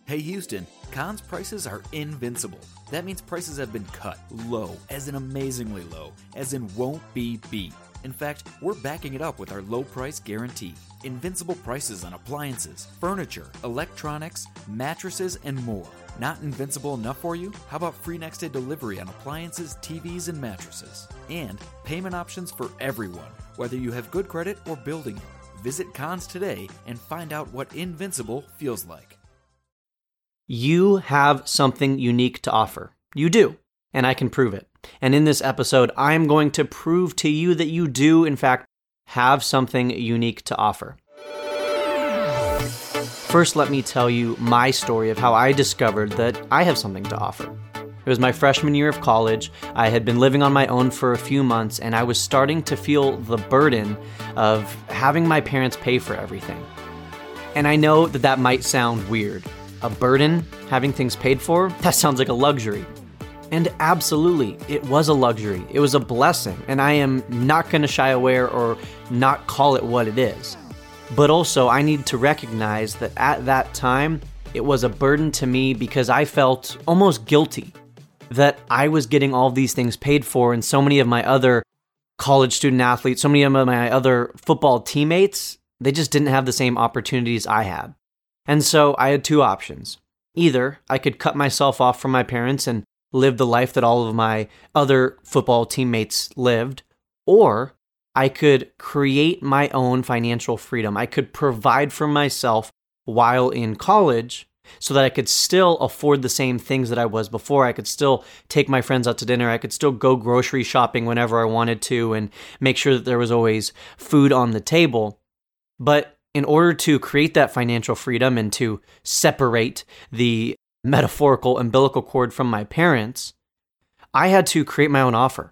Hey Houston, Conn's prices are invincible. That means prices have been cut low, as in amazingly low, as in won't be beat. In fact, we're backing it up with our low price guarantee. Invincible prices on appliances, furniture, electronics, mattresses, and more. Not invincible enough for you? How about free next day delivery on appliances, TVs, and mattresses? And payment options for everyone, whether you have good credit or building it. Visit Conn's today and find out what invincible feels like. You have something unique to offer. You do, and I can prove it. And in this episode, I'm going to prove to you that you do, in fact, have something unique to offer. First, let me tell you my story of how I discovered that I have something to offer. It was my freshman year of college. I had been living on my own for a few months, and I was starting to feel the burden of having my parents pay for everything. And I know that that might sound weird. A burden, having things paid for, that sounds like a luxury. And absolutely, it was a luxury. It was a blessing, and I am not going to shy away or not call it what it is. But also, I need to recognize that at that time, it was a burden to me because I felt almost guilty that I was getting all of these things paid for, and so many of my other college student athletes, so many of my other football teammates, they just didn't have the same opportunities I had. And so I had two options. Either I could cut myself off from my parents and live the life that all of my other football teammates lived, or I could create my own financial freedom. I could provide for myself while in college so that I could still afford the same things that I was before. I could still take my friends out to dinner. I could still go grocery shopping whenever I wanted to and make sure that there was always food on the table. But in order to create that financial freedom and to separate the metaphorical umbilical cord from my parents, I had to create my own offer.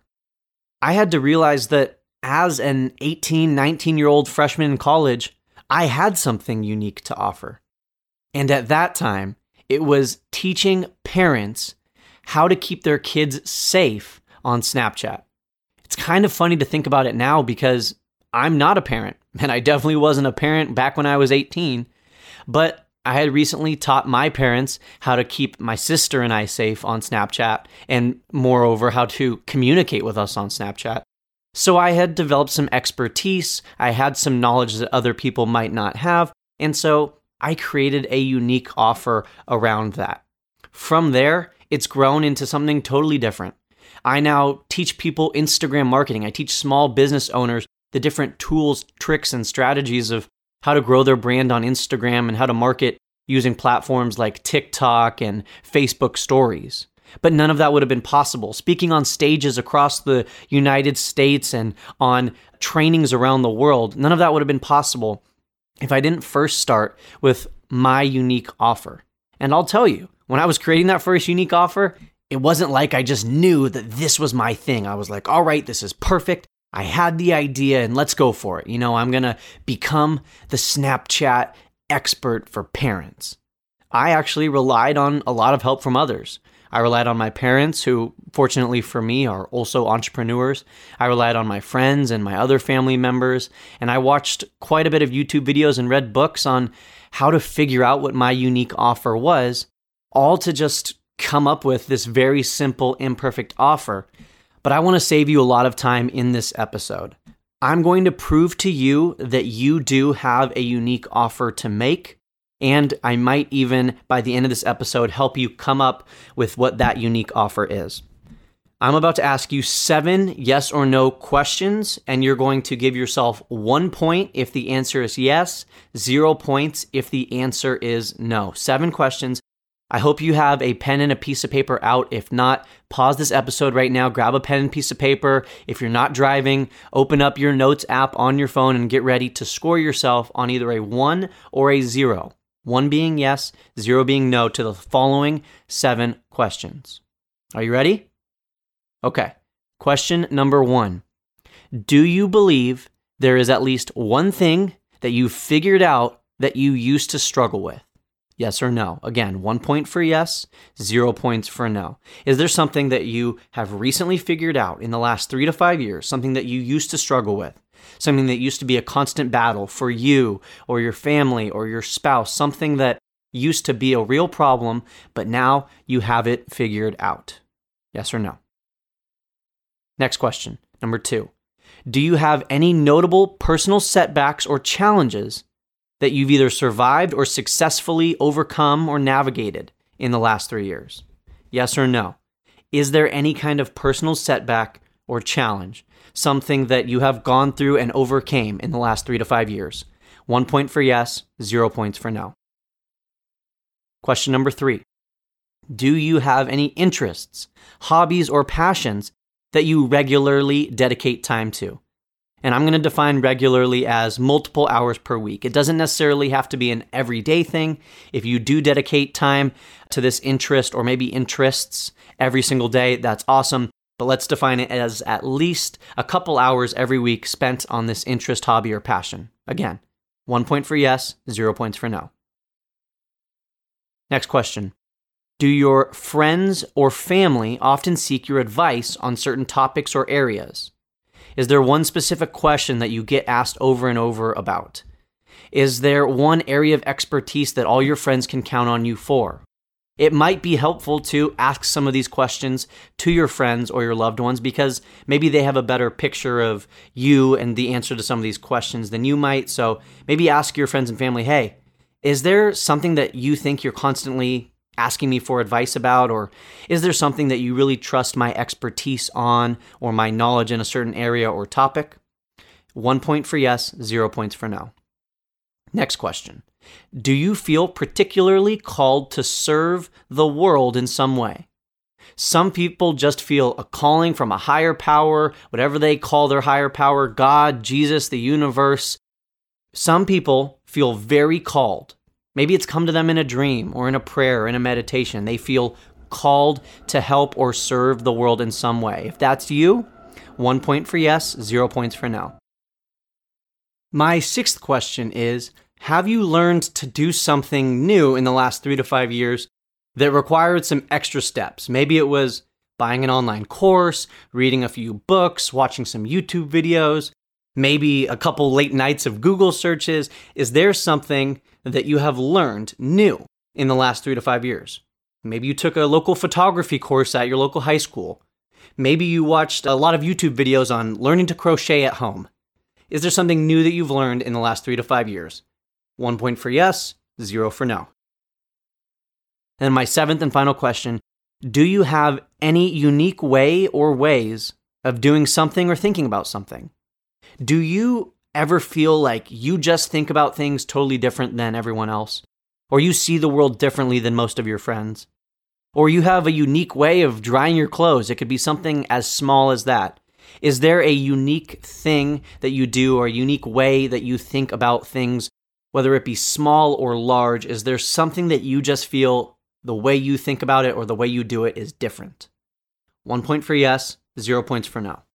I had to realize that as an 18, 19-year-old freshman in college, I had something unique to offer. And at that time, it was teaching parents how to keep their kids safe on Snapchat. It's kind of funny to think about it now because I'm not a parent, and I definitely wasn't a parent back when I was 18, but I had recently taught my parents how to keep my sister and I safe on Snapchat, and moreover, how to communicate with us on Snapchat. So I had developed some expertise, I had some knowledge that other people might not have, and so I created a unique offer around that. From there, it's grown into something totally different. I now teach people Instagram marketing. I teach small business owners the different tools, tricks, and strategies of how to grow their brand on Instagram and how to market using platforms like TikTok and Facebook stories. But none of that would have been possible. Speaking on stages across the United States and on trainings around the world, none of that would have been possible if I didn't first start with my unique offer. And I'll tell you, when I was creating that first unique offer, it wasn't like I just knew that this was my thing. I was like, all right, this is perfect. I had the idea and let's go for it. I'm going to become the Snapchat expert for parents. I actually relied on a lot of help from others. I relied on my parents, who fortunately for me are also entrepreneurs. I relied on my friends and my other family members. And I watched quite a bit of YouTube videos and read books on how to figure out what my unique offer was, all to just come up with this very simple, imperfect offer. But I want to save you a lot of time in this episode. I'm going to prove to you that you do have a unique offer to make, and I might even, by the end of this episode, help you come up with what that unique offer is. I'm about to ask you 7 yes or no questions, and you're going to give yourself 1 point if the answer is yes, 0 points if the answer is no. 7 questions. I hope you have a pen and a piece of paper out. If not, pause this episode right now, grab a pen and piece of paper. If you're not driving, open up your notes app on your phone and get ready to score yourself on either a 1 or a 0. 1 being yes, 0 being no to the following 7 questions. Are you ready? Okay. Question number 1. Do you believe there is at least one thing that you figured out that you used to struggle with? Yes or no? Again, 1 point for yes, 0 points for no. Is there something that you have recently figured out in the last 3 to 5 years, something that you used to struggle with, something that used to be a constant battle for you or your family or your spouse, something that used to be a real problem, but now you have it figured out? Yes or no? Next question, number 2. Do you have any notable personal setbacks or challenges that you've either survived or successfully overcome or navigated in the last 3 years? Yes or no? Is there any kind of personal setback or challenge, something that you have gone through and overcame in the last 3 to 5 years? 1 point for yes, 0 points for no. Question number 3. Do you have any interests, hobbies, or passions that you regularly dedicate time to? And I'm going to define regularly as multiple hours per week. It doesn't necessarily have to be an everyday thing. If you do dedicate time to this interest or maybe interests every single day, that's awesome. But let's define it as at least a couple hours every week spent on this interest, hobby, or passion. Again, 1 point for yes, 0 points for no. Next question. Do your friends or family often seek your advice on certain topics or areas? Is there one specific question that you get asked over and over about? Is there one area of expertise that all your friends can count on you for? It might be helpful to ask some of these questions to your friends or your loved ones because maybe they have a better picture of you and the answer to some of these questions than you might. So maybe ask your friends and family, hey, is there something that you think you're constantly asking me for advice about? Or is there something that you really trust my expertise on or my knowledge in a certain area or topic? 1 point for yes, 0 points for no. Next question. Do you feel particularly called to serve the world in some way? Some people just feel a calling from a higher power, whatever they call their higher power, God, Jesus, the universe. Some people feel very called. Maybe it's come to them in a dream or in a prayer or in a meditation. They feel called to help or serve the world in some way. If that's you, 1 point for yes, 0 points for no. My 6th question is, have you learned to do something new in the last 3 to 5 years that required some extra steps? Maybe it was buying an online course, reading a few books, watching some YouTube videos, maybe a couple late nights of Google searches. Is there something that you have learned new in the last 3 to 5 years? Maybe you took a local photography course at your local high school. Maybe you watched a lot of YouTube videos on learning to crochet at home. Is there something new that you've learned in the last 3 to 5 years? 1 point for yes, 0 for no. And my 7th and final question, do you have any unique way or ways of doing something or thinking about something? Do you ever feel like you just think about things totally different than everyone else? Or you see the world differently than most of your friends? Or you have a unique way of drying your clothes? It could be something as small as that. Is there a unique thing that you do or a unique way that you think about things, whether it be small or large? Is there something that you just feel the way you think about it or the way you do it is different? 1 point for yes, 0 points for no.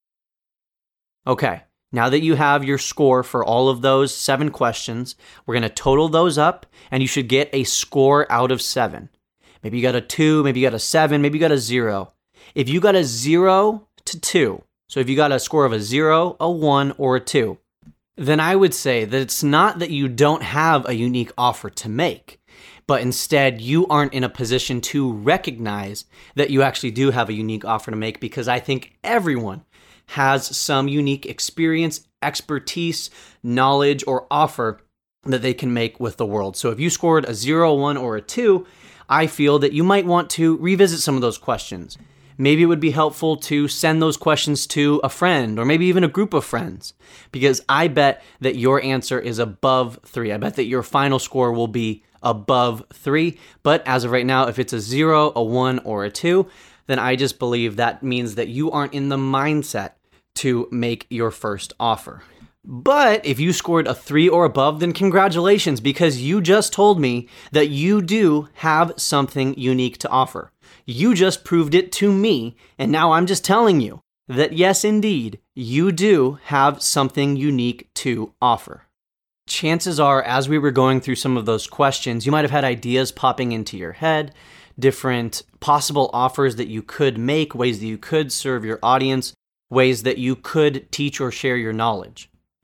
Okay. Now that you have your score for all of those 7 questions, we're going to total those up, and you should get a score out of 7. Maybe you got a 2, maybe you got a 7, maybe you got a 0. If you got a 0 to 2, so if you got a score of a 0, a 1, or a 2, then I would say that it's not that you don't have a unique offer to make, but instead you aren't in a position to recognize that you actually do have a unique offer to make, because I think everyone has some unique experience, expertise, knowledge, or offer that they can make with the world. So if you scored a 0, 1, or a 2, I feel that you might want to revisit some of those questions. Maybe it would be helpful to send those questions to a friend or maybe even a group of friends, because I bet that your answer is above 3. I bet that your final score will be above 3. But as of right now, if it's a 0, a 1, or a 2, then I just believe that means that you aren't in the mindset to make your first offer. But if you scored a 3 or above, then congratulations, because you just told me that you do have something unique to offer. You just proved it to me, and now I'm just telling you that yes, indeed, you do have something unique to offer. Chances are, as we were going through some of those questions, you might have had ideas popping into your head, different possible offers that you could make, ways that you could serve your audience, ways that you could teach or share your knowledge.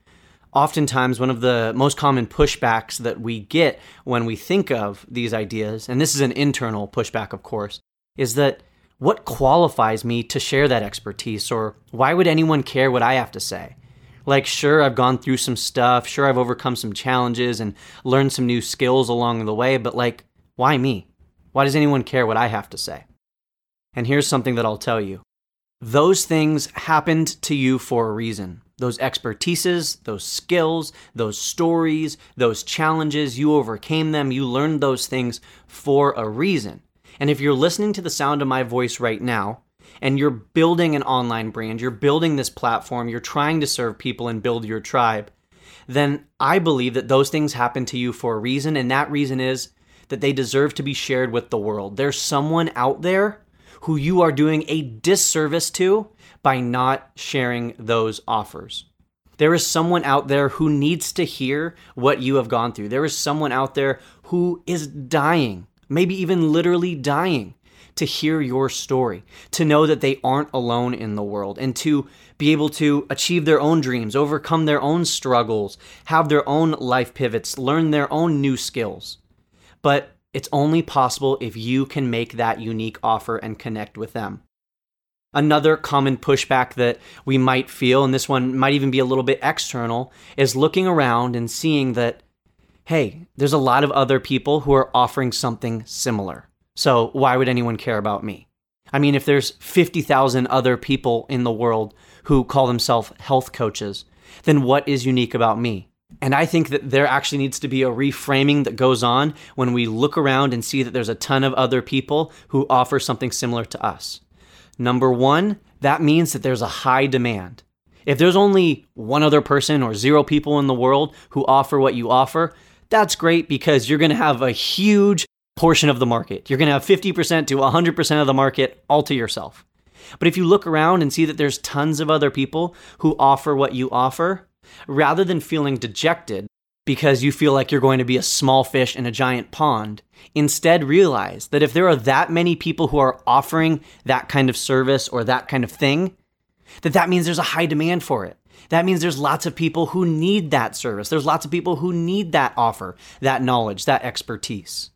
Oftentimes, one of the most common pushbacks that we get when we think of these ideas, and this is an internal pushback, of course, is that what qualifies me to share that expertise, or why would anyone care what I have to say? Like, sure, I've gone through some stuff, sure, I've overcome some challenges and learned some new skills along the way, but like, why me? Why does anyone care what I have to say? And here's something that I'll tell you. Those things happened to you for a reason. Those expertises, those skills, those stories, those challenges, you overcame them, you learned those things for a reason. And if you're listening to the sound of my voice right now, and you're building an online brand, you're building this platform, you're trying to serve people and build your tribe, then I believe that those things happen to you for a reason, and that reason is that they deserve to be shared with the world. There's someone out there who you are doing a disservice to by not sharing those offers. There is someone out there who needs to hear what you have gone through. There is someone out there who is dying, maybe even literally dying, to hear your story, to know that they aren't alone in the world, and to be able to achieve their own dreams, overcome their own struggles, have their own life pivots, learn their own new skills. But it's only possible if you can make that unique offer and connect with them. Another common pushback that we might feel, and this one might even be a little bit external, is looking around and seeing that, hey, there's a lot of other people who are offering something similar. So why would anyone care about me? I mean, if there's 50,000 other people in the world who call themselves health coaches, then what is unique about me? And I think that there actually needs to be a reframing that goes on when we look around and see that there's a ton of other people who offer something similar to us. Number one, that means that there's a high demand. If there's only one other person or 0 people in the world who offer what you offer, that's great because you're going to have a huge portion of the market. You're going to have 50% to 100% of the market all to yourself. But if you look around and see that there's tons of other people who offer what you offer, rather than feeling dejected because you feel like you're going to be a small fish in a giant pond, instead realize that if there are that many people who are offering that kind of service or that kind of thing, that means there's a high demand for it. That means there's lots of people who need that service. There's lots of people who need that offer, that knowledge, that expertise.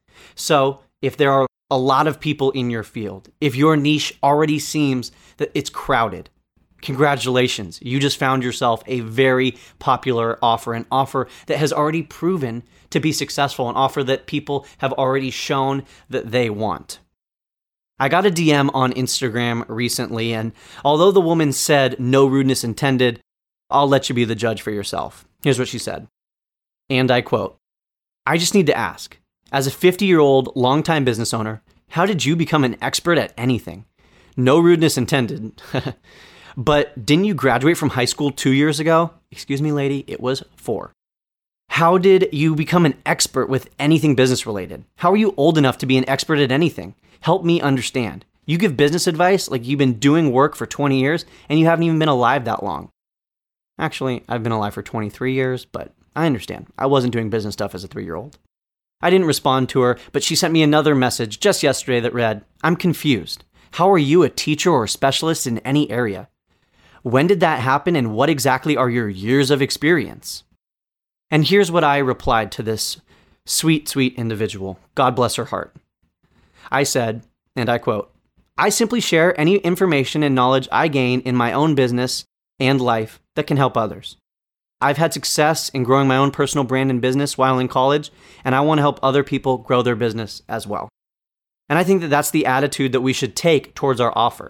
So if there are a lot of people in your field, if your niche already seems that it's crowded, congratulations, you just found yourself a very popular offer, an offer that has already proven to be successful, an offer that people have already shown that they want. I got a DM on Instagram recently, and although the woman said no rudeness intended, I'll let you be the judge for yourself. Here's what she said, and I quote, "I just need to ask, as a 50-year-old longtime business owner, how did you become an expert at anything? No rudeness intended. But didn't you graduate from high school 2 years ago? Excuse me, lady, it was 4. How did you become an expert with anything business related? How are you old enough to be an expert at anything? Help me understand. You give business advice like you've been doing work for 20 years and you haven't even been alive that long." Actually, I've been alive for 23 years, but I understand. I wasn't doing business stuff as a 3-year-old. I didn't respond to her, but she sent me another message just yesterday that read, "I'm confused. How are you a teacher or a specialist in any area? When did that happen and what exactly are your years of experience?" And here's what I replied to this sweet, sweet individual. God bless her heart. I said, and I quote, "I simply share any information and knowledge I gain in my own business and life that can help others. I've had success in growing my own personal brand and business while in college, and I want to help other people grow their business as well." And I think that that's the attitude that we should take towards our offer.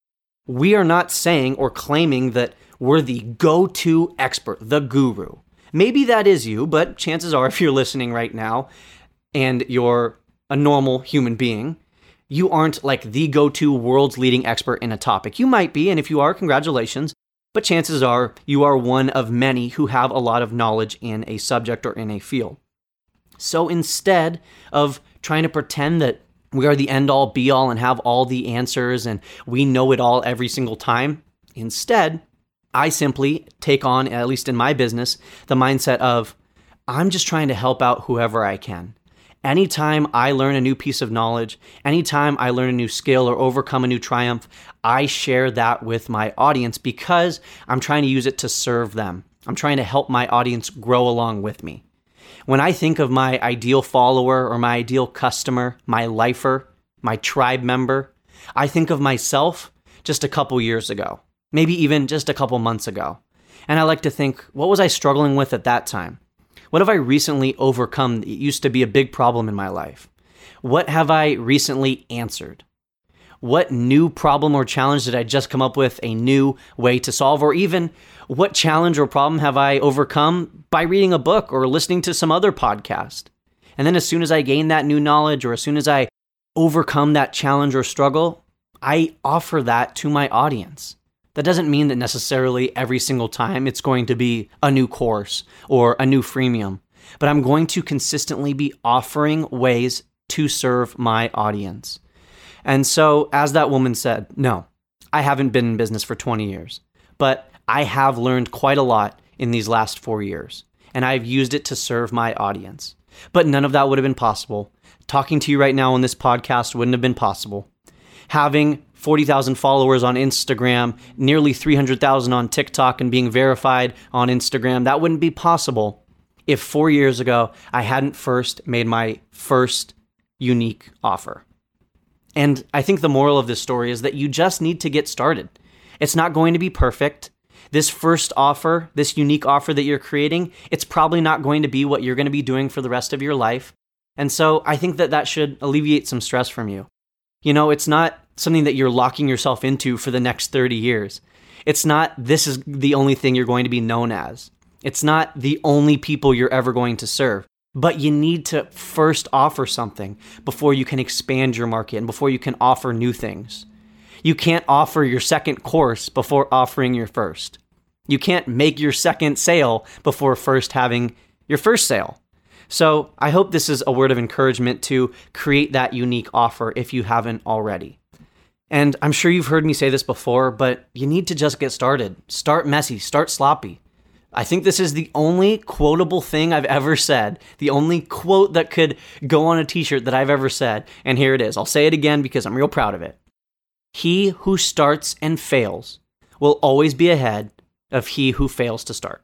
We are not saying or claiming that we're the go-to expert, the guru. Maybe that is you, but chances are if you're listening right now and you're a normal human being, you aren't like the go-to world's leading expert in a topic. You might be, and if you are, congratulations. But chances are you are one of many who have a lot of knowledge in a subject or in a field. So instead of trying to pretend that we are the end-all be-all and have all the answers and we know it all every single time, instead, I simply take on, at least in my business, the mindset of, I'm just trying to help out whoever I can. Anytime I learn a new piece of knowledge, anytime I learn a new skill or overcome a new triumph, I share that with my audience because I'm trying to use it to serve them. I'm trying to help my audience grow along with me. When I think of my ideal follower or my ideal customer, my lifer, my tribe member, I think of myself just a couple years ago, maybe even just a couple months ago. And I like to think, what was I struggling with at that time? What have I recently overcome that used to be a big problem in my life? What have I recently answered? What new problem or challenge did I just come up with a new way to solve? Or even what challenge or problem have I overcome by reading a book or listening to some other podcast? And then as soon as I gain that new knowledge, or as soon as I overcome that challenge or struggle, I offer that to my audience. That doesn't mean that necessarily every single time it's going to be a new course or a new freemium, but I'm going to consistently be offering ways to serve my audience. And so, as that woman said, no, I haven't been in business for 20 years, but I have learned quite a lot in these last 4 years, and I've used it to serve my audience. But none of that would have been possible. Talking to you right now on this podcast wouldn't have been possible. Having 40,000 followers on Instagram, nearly 300,000 on TikTok, and being verified on Instagram, that wouldn't be possible if 4 years ago I hadn't first made my first unique offer. And I think the moral of this story is that you just need to get started. It's not going to be perfect. This first offer, this unique offer that you're creating, it's probably not going to be what you're going to be doing for the rest of your life. And so I think that should alleviate some stress from you. You know, it's not something that you're locking yourself into for the next 30 years. It's not, this is the only thing you're going to be known as. It's not the only people you're ever going to serve. But you need to first offer something before you can expand your market and before you can offer new things. You can't offer your second course before offering your first. You can't make your second sale before first having your first sale. So I hope this is a word of encouragement to create that unique offer if you haven't already. And I'm sure you've heard me say this before, but you need to just get started. Start messy, start sloppy. I think this is the only quotable thing I've ever said, the only quote that could go on a t-shirt that I've ever said. And here it is. I'll say it again because I'm real proud of it. He who starts and fails will always be ahead of he who fails to start.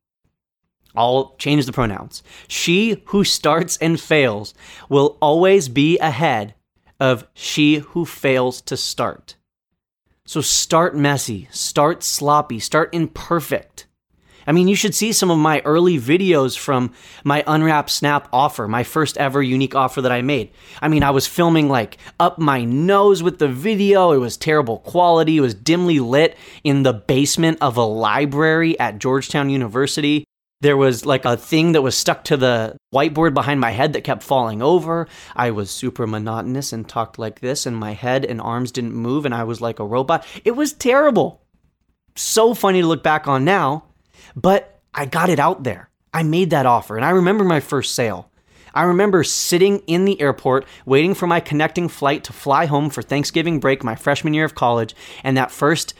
I'll change the pronouns. She who starts and fails will always be ahead of she who fails to start. So start messy, start sloppy, start imperfect. I mean, you should see some of my early videos from my Unwrap Snap offer, my first ever unique offer that I made. I mean, I was filming like up my nose with the video. It was terrible quality. It was dimly lit in the basement of a library at Georgetown University. There was like a thing that was stuck to the whiteboard behind my head that kept falling over. I was super monotonous and talked like this, and my head and arms didn't move, and I was like a robot. It was terrible. So funny to look back on now. But I got it out there. I made that offer. And I remember my first sale. I remember sitting in the airport, waiting for my connecting flight to fly home for Thanksgiving break, my freshman year of college. And that first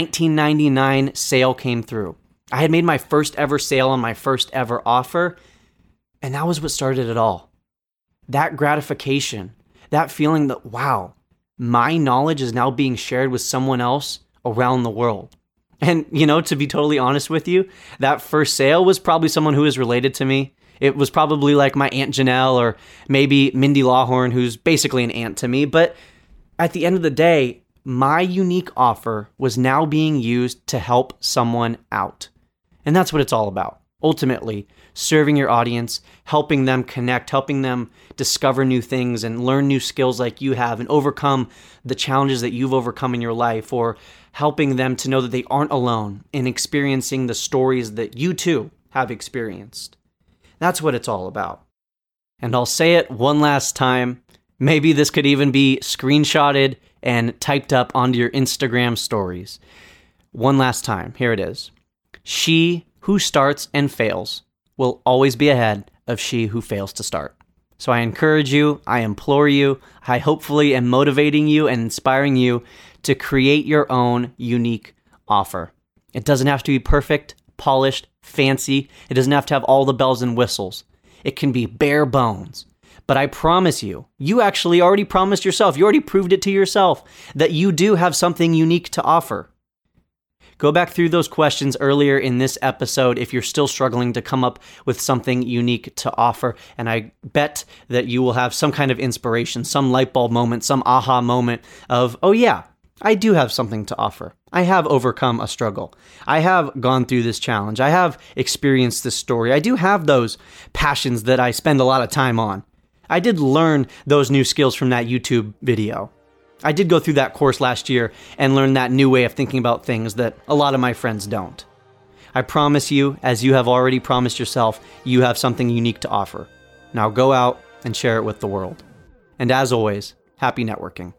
$19.99 sale came through. I had made my first ever sale on my first ever offer. And that was what started it all. That gratification, that feeling that, wow, my knowledge is now being shared with someone else around the world. And, you know, to be totally honest with you, that first sale was probably someone who is related to me. It was probably like my Aunt Janelle or maybe Mindy Lawhorn, who's basically an aunt to me. But at the end of the day, my unique offer was now being used to help someone out. And that's what it's all about. Ultimately, serving your audience, helping them connect, helping them discover new things and learn new skills like you have and overcome the challenges that you've overcome in your life, or helping them to know that they aren't alone in experiencing the stories that you too have experienced. That's what it's all about. And I'll say it one last time. Maybe this could even be screenshotted and typed up onto your Instagram stories. One last time. Here it is. She who starts and fails will always be ahead of she who fails to start. So I encourage you, I implore you, I hopefully am motivating you and inspiring you to create your own unique offer. It doesn't have to be perfect, polished, fancy. It doesn't have to have all the bells and whistles. It can be bare bones. But I promise you, you actually already promised yourself, you already proved it to yourself that you do have something unique to offer. Go back through those questions earlier in this episode if you're still struggling to come up with something unique to offer. And I bet that you will have some kind of inspiration, some light bulb moment, some aha moment of, oh yeah, I do have something to offer. I have overcome a struggle. I have gone through this challenge. I have experienced this story. I do have those passions that I spend a lot of time on. I did learn those new skills from that YouTube video. I did go through that course last year and learn that new way of thinking about things that a lot of my friends don't. I promise you, as you have already promised yourself, you have something unique to offer. Now go out and share it with the world. And as always, happy networking.